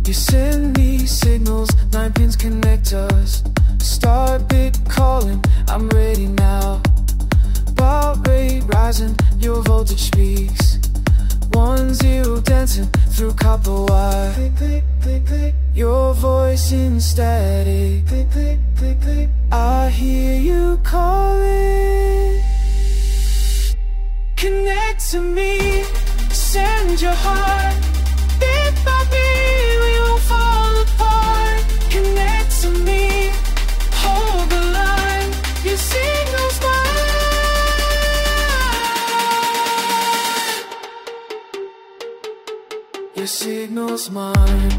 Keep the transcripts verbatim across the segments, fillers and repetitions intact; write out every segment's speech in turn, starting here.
You send me signals, nine pins connect us. Start bit calling, I'm ready now. Bar rate rising, your voltage speaks. One zero dancing through copper wire. Click, click, click, click. Your voice in static. Click, click, click, click. I hear you calling. Connect to me, send your heart. Bit by bit, we won't fall apart. Connect to me, hold the line. Your signal's mine. Your signal's mine.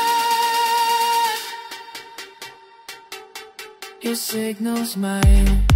Your signal's mine.